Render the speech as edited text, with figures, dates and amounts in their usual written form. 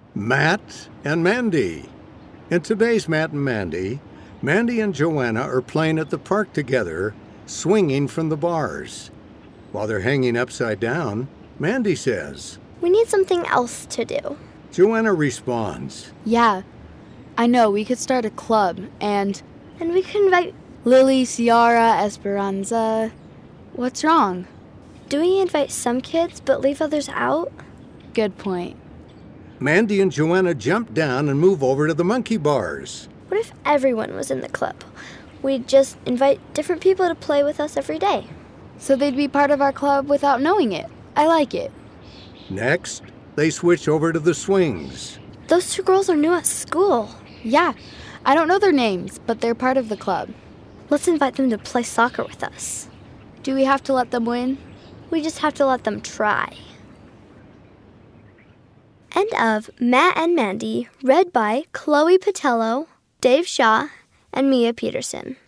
Matt and Mandy. In today's Matt and Mandy, Mandy and Joanna are playing at the park together, swinging from the bars. While they're hanging upside down, Mandy says, "We need something else to do." Joanna responds, Yeah, I know, we could start a club, and we could invite... Lily, Ciara, Esperanza. What's wrong? Do we invite some kids but leave others out? Good point. Mandy and Joanna jump down and move over to the monkey bars. What if everyone was in the club? We'd just invite different people to play with us every day. So they'd be part of our club without knowing it. I like it. Next, they switch over to the swings. Those two girls are new at school. Yeah, I don't know their names, but they're part of the club. Let's invite them to play soccer with us. Do we have to let them win? We just have to let them try. End of Matt and Mandy, read by Chloe Patello, Dave Shaw, and Mia Peterson.